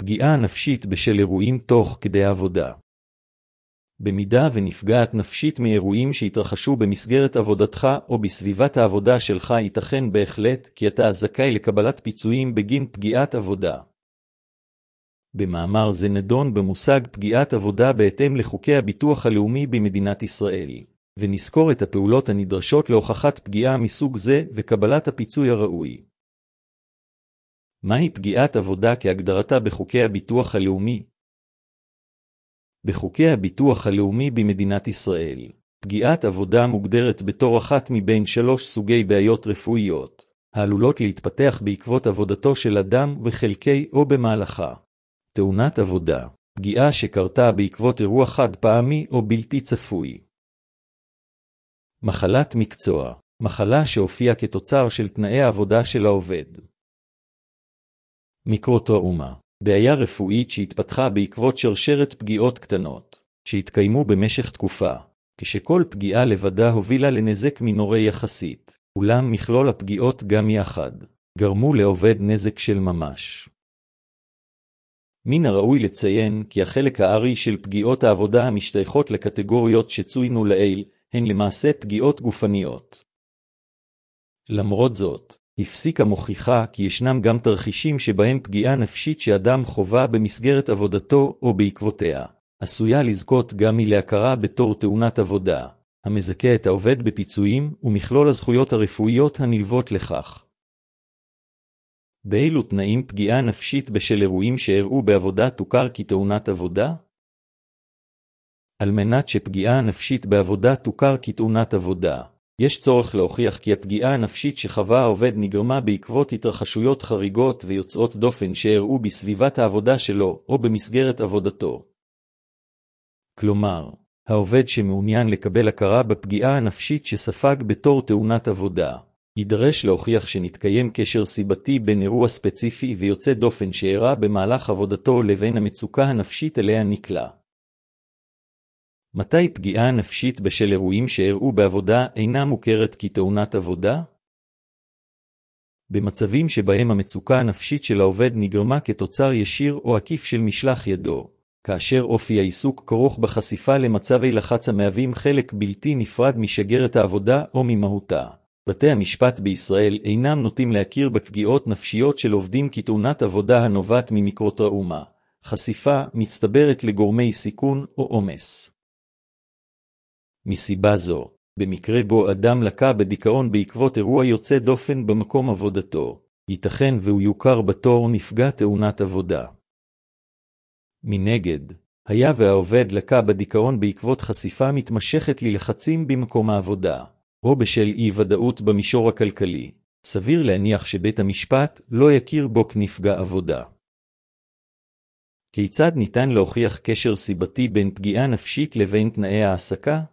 פגיעה נפשית בשל אירועים תוך כדי העבודה. במידה ונפגעת נפשית מאירועים שהתרחשו במסגרת עבודתך או בסביבת העבודה שלך, ייתכן בהחלט כי אתה זכאי לקבלת פיצויים בגין פגיעת עבודה. במאמר זה נדון במושג פגיעת עבודה בהתאם לחוקי הביטוח הלאומי במדינת ישראל, ונזכור את הפעולות הנדרשות להוכחת פגיעה מסוג זה וקבלת הפיצוי הראוי. מהי פגיעת עבודה כהגדרתה בחוקי הביטוח הלאומי? בחוקי הביטוח הלאומי במדינת ישראל, פגיעת עבודה מוגדרת בתור אחת מבין 3 סוגי בעיות רפואיות, העלולות להתפתח בעקבות עבודתו של אדם בחלקי או במהלכה. תאונת עבודה, פגיעה שקרתה בעקבות אירוע חד פעמי או בלתי צפוי. מחלת מקצוע, מחלה שהופיעה כתוצר של תנאי העבודה של העובד. מיקרוטראומה, בעיה רפואית שהתפתחה בעקבות שרשרת פגיעות קטנות, שהתקיימו במשך תקופה, כשכל פגיעה לבדה הובילה לנזק מינורי יחסית, אולם מכלול הפגיעות גם יחד, גרמו לעובד נזק של ממש. מן הראוי לציין כי החלק הארי של פגיעות העבודה המשתייכות לקטגוריות שצוינו לעיל, הן למעשה פגיעות גופניות. למרות זאת, הפסיקה מוכיחה כי ישנם גם תרחישים שבהם פגיעה נפשית שאדם חווה במסגרת עבודתו או בעקבותיה, עשויה לזכות גם מלהכרה בתור תאונת עבודה, המזכה את העובד בפיצויים ומכלול הזכויות הרפואיות הנלוות לכך. באילו תנאים פגיעה נפשית בשל אירועים שאירעו בעבודה תוכר כתאונת עבודה? על מנת שפגיעה נפשית בעבודה תוכר כתאונת עבודה, יש צורך להוכיח כי הפגיעה הנפשית שחווה העובד נגרמה בעקבות התרחשויות חריגות ויוצאות דופן שאירעו בסביבת העבודה שלו או במסגרת עבודתו. כלומר, העובד שמעוניין לקבל הכרה בפגיעה הנפשית שספג בתור תאונת עבודה, יידרש להוכיח שנתקיים קשר סיבתי בין אירוע ספציפי ויוצא דופן שאירע במהלך עבודתו לבין המצוקה הנפשית אליה נקלע. מתי פגיעה נפשית בשל אירועים שאירעו בעבודה אינה מוכרת כתאונת עבודה? במצבים שבהם המצוקה הנפשית של העובד נגרמה כתוצר ישיר או עקיף של משלח ידו, כאשר אופי העיסוק כרוך בחשיפה למצבי לחץ המהווים חלק בלתי נפרד משגרת העבודה או ממהותה. בתי המשפט בישראל אינם נוטים להכיר בפגיעות נפשיות של עובדים כתאונת עבודה הנובעת ממיקרוטראומה, חשיפה מצטברת לגורמי סיכון או עומס. מסיבה זו, במקרה בו אדם לקה בדיכאון בעקבות אירוע יוצא דופן במקום עבודתו, ייתכן והוא יוכר בתור נפגע תאונת עבודה. מנגד, היה והעובד לקה בדיכאון בעקבות חשיפה מתמשכת ללחצים במקום העבודה, או בשל אי-ודאות במישור הכלכלי, סביר להניח שבית המשפט לא יכיר בו כנפגע עבודה. כיצד ניתן להוכיח קשר סיבתי בין פגיעה נפשית לבין תנאי העסקה?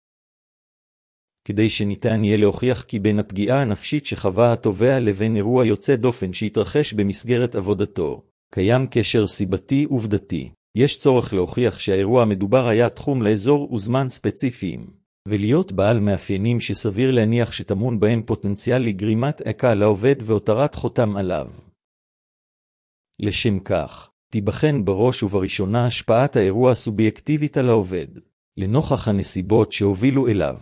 כדי שניתן יהיה להוכיח כי בין הפגיעה הנפשית שחווה התובע לבין אירוע יוצא דופן שהתרחש במסגרת עבודתו, קיים קשר סיבתי עובדתי. יש צורך להוכיח שהאירוע המדובר היה תחום לאזור וזמן ספציפיים, ולהיות בעל מאפיינים שסביר להניח שטמון בהם פוטנציאל לגרימת עקה לעובד והותרת חותם עליו. לשם כך, תיבחן בראש ובראשונה השפעת האירוע הסובייקטיבית על העובד, לנוכח הנסיבות שהובילו אליו.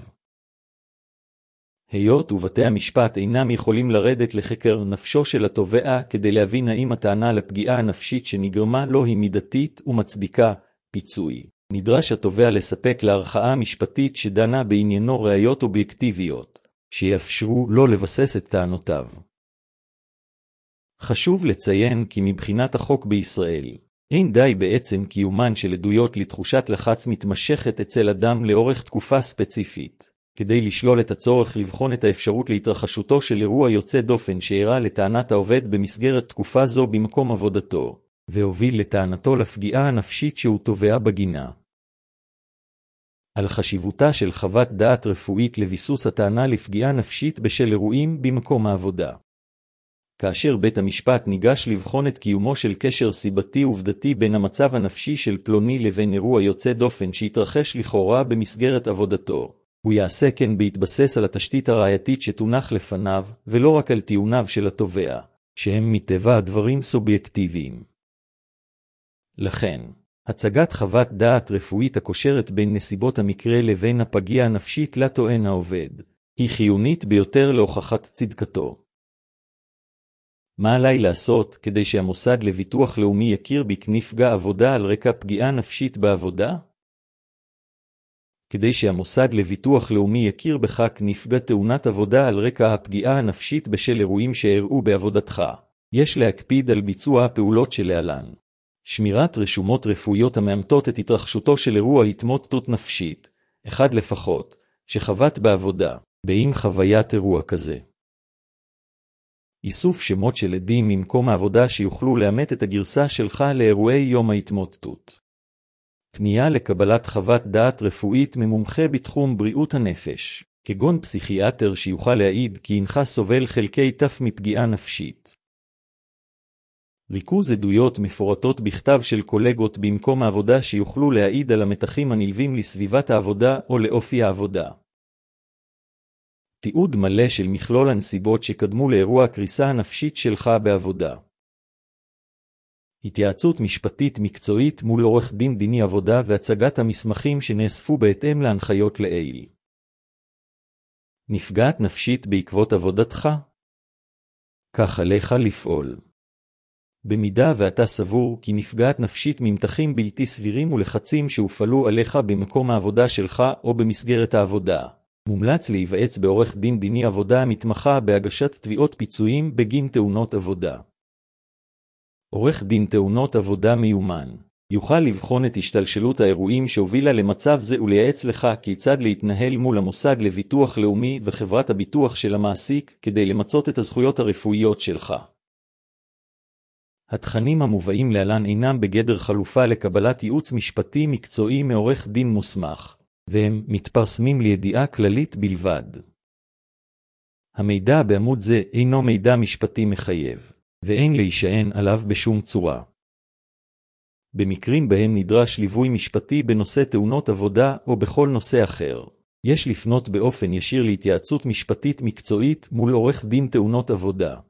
היות ובתי המשפט אינם יכולים לרדת לחקר נפשו של התובע כדי להבין האם הטענה לפגיעה הנפשית שנגרמה לו היא מידתית ומצדיקה פיצוי, נדרש התובע לספק לערכאה המשפטית שדנה בעניינו ראיות אובייקטיביות, שיאפשרו לו לבסס את טענותיו. חשוב לציין כי מבחינת החוק בישראל, אין די בעצם קיומן של עדויות לתחושת לחץ מתמשכת אצל אדם לאורך תקופה ספציפית, כדי לשלול את הצורך לבחון את האפשרות להתרחשותו של אירוע יוצא דופן שאירע לטענת העובד במסגרת תקופה זו במקום עבודתו, והוביל לטענתו לפגיעה הנפשית שהוא תובע בגינה. על חשיבותה של חוות דעת רפואית לביסוס הטענה לפגיעה נפשית בשל אירועים במקום העבודה. כאשר בית המשפט ניגש לבחון את קיומו של קשר סיבתי עובדתי בין המצב הנפשי של פלוני לבין אירוע יוצא דופן שהתרחש לכאורה במסגרת עבודתו, הוא יעשה כן בהתבסס על התשתית הראייתית שתונח לפניו, ולא רק על טיעוניו של התובע, שהם מטבע הדברים סובייקטיביים. לכן, הצגת חוות דעת רפואית הקושרת בין נסיבות המקרה לבין הפגיעה הנפשית לה טוען העובד, היא חיונית ביותר להוכחת צדקתו. מה עליי לעשות כדי שהמוסד לביטוח לאומי יכיר בי כנפגע עבודה על רקע פגיעה נפשית בעבודה? כדי שהמוסד לביטוח לאומי יכיר בך כנפגע תאונת עבודה על רקע הפגיעה הנפשית בשל אירועים שאירעו בעבודתך, יש להקפיד על ביצוע הפעולות שלהלן. שמירת רשומות רפואיות המאמתות את התרחשותו של אירוע התמוטטות נפשית, אחד לפחות, שחוות בעבודה, באם חוויית אירוע כזה. איסוף שמות של עדים ממקום העבודה שיוכלו לאמת את הגרסה שלך לאירועי יום ההתמוטטות. פנייה לקבלת חוות דעת רפואית ממומחה בתחום בריאות הנפש, כגון פסיכיאטר שיוכל להעיד כי אינך סובל חלקי תף מפגיעה נפשית. ריכוז עדויות מפורטות בכתב של קולגות במקום העבודה שיוכלו להעיד על המתחים הנלווים לסביבת העבודה או לאופי העבודה. תיעוד מלא של מכלול הנסיבות שקדמו לאירוע הקריסה הנפשית שלך בעבודה. התייעצות משפטית מקצועית מול עורך דין דיני עבודה והצגת המסמכים שנאספו בהתאם להנחיות לעיל. נפגעת נפשית בעקבות עבודתך? כך עליך לפעול. במידה ואתה סבור כי נפגעת נפשית ממתחים בלתי סבירים ולחצים שהופעלו עליך במקום העבודה שלך או במסגרת העבודה, מומלץ להיוועץ בעורך דין דיני עבודה המתמחה בהגשת תביעות פיצויים בגין תאונות עבודה. עורך דין תאונות עבודה מיומן יוכל לבחון את השתלשלות האירועים שהובילה למצב זה ולייעץ לך כיצד להתנהל מול המוסד לביטוח לאומי וחברת הביטוח של המעסיק כדי למצות את הזכויות הרפואיות שלך. התכנים המובאים להלן אינם בגדר חלופה לקבלת ייעוץ משפטי מקצועי מעורך דין מוסמך, והם מתפרסמים לידיעה כללית בלבד. המידע בעמוד זה אינו מידע משפטי מחייב, ואין להישען עליו בשום צורה. במקרים בהם נדרש ליווי משפטי בנושא תאונות עבודה או בכל נושא אחר, יש לפנות באופן ישיר להתייעצות משפטית מקצועית מול עורך דין תאונות עבודה.